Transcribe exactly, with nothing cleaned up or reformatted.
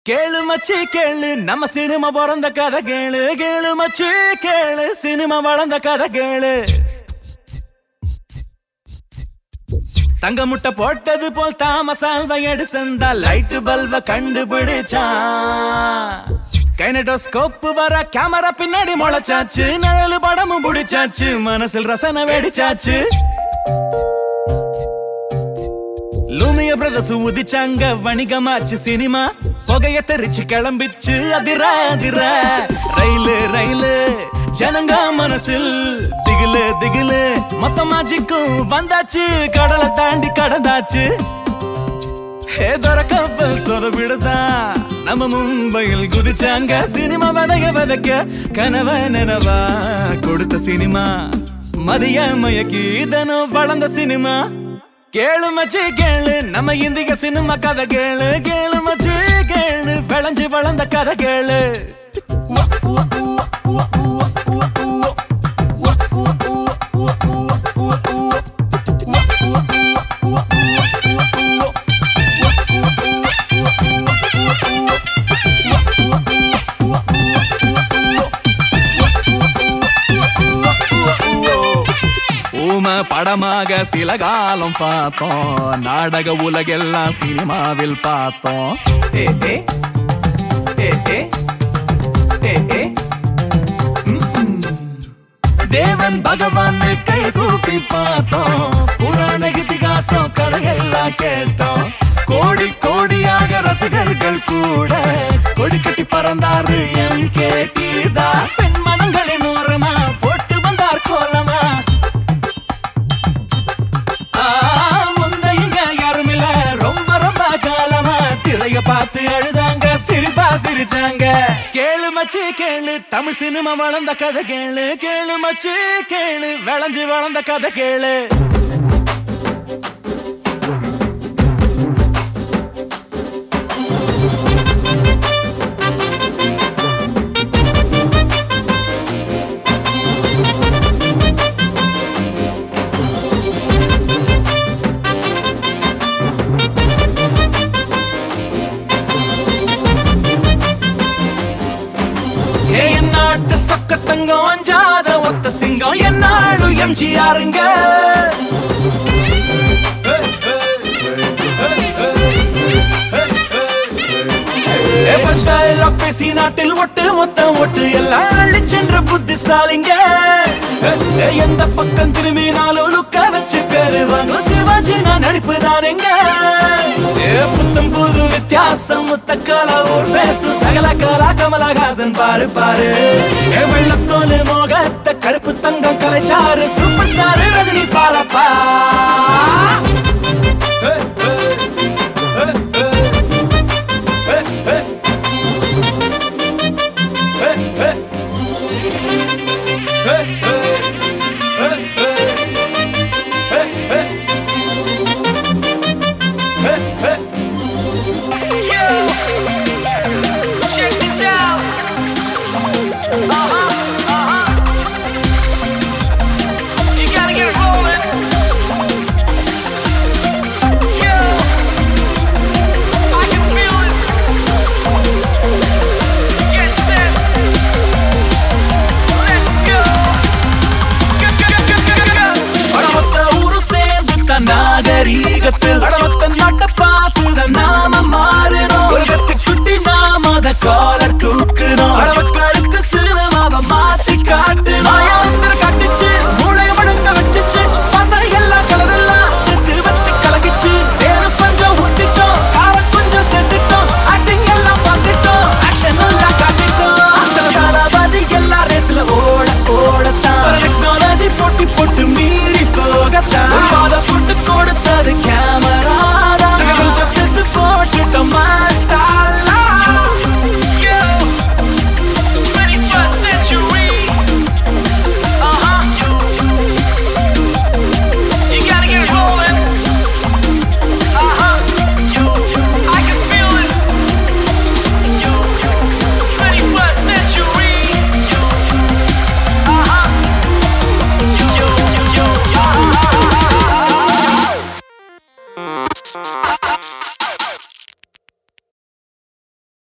கேளு மச்சி கேளு நம்ம சினிமா பிறந்த கதை கேளு கேளு மச்சி கேளு சினிமா வளர்ந்த கதை கேளு தங்க முட்டை போட்டது போல் தாமஸ் ஆல்வா எடிசன்தா லைட் பல்ப கண்டுபிடிச்சான் கைனடோஸ்கோப் வர கேமரா பின்னாடி முளைச்சாச்சு நிழலு படமும் பிடிச்சாச்சு மனசில் ரசனை வெடிச்சாச்சு லூமியா பிரதர்ஸ் உதிச்சாங்க வணிகமாச்சு சினிமா புகைய தெரிச்சு கிளம்பிச்சு அதிர அதிர ரயிலு ரயிலு ஜனங்க மனசில் திகிலு திகிலு மொத்த மாஜிக்கும் வந்தாச்சு கடலை தாண்டி கடந்தாச்சு கப்பல் சொதப்பிடுதா நம்ம மும்பையில் குதிச்சாங்க சினிமா வதைய வதைக்க கனவ நினவா கொடுத்த சினிமா மதிய மயக்கி இதனும் வளர்ந்த சினிமா கேளு மச்சி கேளு நம்ம இந்திய சினிமா கதை கேளு கேளு மச்சி கேளு விளைஞ்சு வளர்ந்த கதை கேளு படமாக சில காலம் பார்த்தோம் நாடக உலகெல்லாம் சினிமாவில் பார்த்தோம் ஏ ஏ ஏ ஏ ஏ ஏ தேவன் பகவான் கை கூப்பி பார்த்தோம் புராண இதிகாசம் கதையெல்லாம் கேட்டோம் கோடி கோடியாக ரசிகர்கள் கூட கொடி கட்டி பறந்தாரு எம் கே டி தா பெண் மனங்களின் ஓரமா போட்டு வந்தார் கோலமா பார்த்து அழுதாங்க சிரிப்பா சிரிச்சாங்க கேளு மச்சி கேளு தமிழ் சினிமா வளர்ந்த கதை கேளு கேளு மச்சி கேளு விளைஞ்சு வளர்ந்த கதை கேளு சொக்கத்தங்கம் அஞ்சாத ஒத்த சிங்கம் என்னாலும் எம்ஜிஆருங்க பேசி நாட்டில் ஒட்டு மொத்தம் ஒட்டு எல்லாம் அள்ளி சென்ற புத்திசாலிங்க எந்த பக்கம் திரும்பினாலும் லுக்க வச்சு பெறுவாங்க சிவாஜி நான் நடிப்பு தானுங்க புத்தம் புது வித்தியாசம் முத்த கலா ஒரு பேசு சகல கலா கமலஹாசன் பாரு பாரு வெள்ளத்தோலு மோகத்த கருப்பு தங்கம் கலைச்சாரு சூப்பர் ஸ்டார் ரஜினி பாரப்பா நாகரீகத்தில் நாட்டை பார்த்து நாம மாறினோம் ஒரு கத்து குட்டி நாம அத காலர் தூக்குறோம்